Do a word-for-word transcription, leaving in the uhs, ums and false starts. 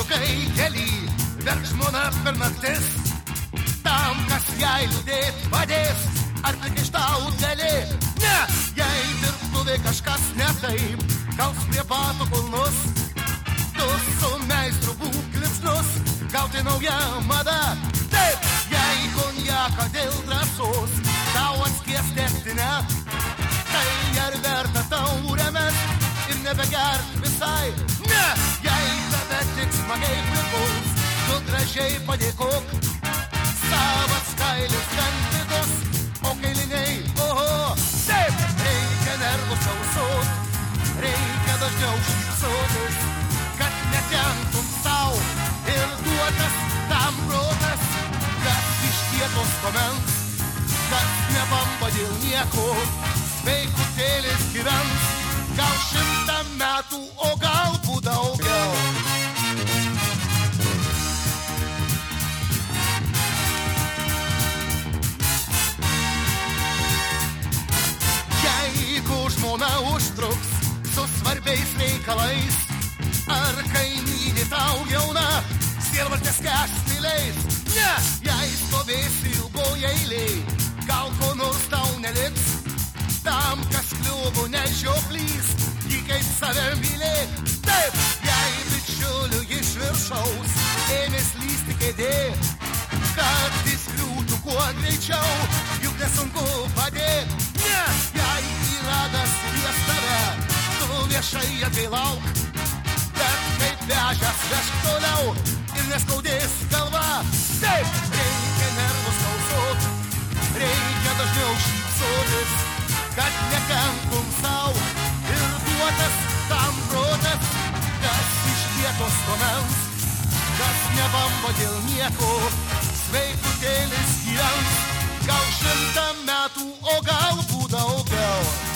ilgai kely, verk žmona per naktis, tam, kas jai liūdėt padės, ar priekaištaut gali. Ne, jei dirbtuvė kažkas ne taip, kals prie bato kulnus, tu su meistru būk klipsnus, gauti naują madą. Taip, jei konjaką dėl drąsos, tau atskies degtinę, tai ar verta taurę mest ir nebegert visai. Ne, jei tave tik smagiai pripuls, tu gražiai padėkok, savas kailis gantikus, o kailiniai, oho. Taip, reikia nervus sausot, reikia dažniau šypsotis, kad nekentum sau ir duotas tam protas, kas iš vietos komens, kas nebamba dėl nieko, sveikutėlis gyvens, gal šimtą metų, o galbūt daugiau. Jeigu žmona užtruks su svarbiais reikalais, ar kaimynė tau jauna, sielvartės kęsti leis. Ne, jei stovėsi ilgoje eilėj, gal ko nors tau neliks, tam, kas kliuvo nežioplys, jį kaip save mylėk. Taip, jei bičiuliu iš viršaus ėmės lysti kėdė, kad jis kliūtų kuo greičiau, juk nesunku padėt. Ne, jei įradas kvies tave, tu viešai atgailauk, bet kaip vežęs vežk toliau ir neskaudės galva. Taip, reikia nervus tausot, reikia dažniau šypsotis, kad nekentum sau ir duotas tam protas, kas iš vietos komens, kas nebamba dėl nieko, sveikutėlis gyvens, gal šimtą metų, o galbūt daugiau.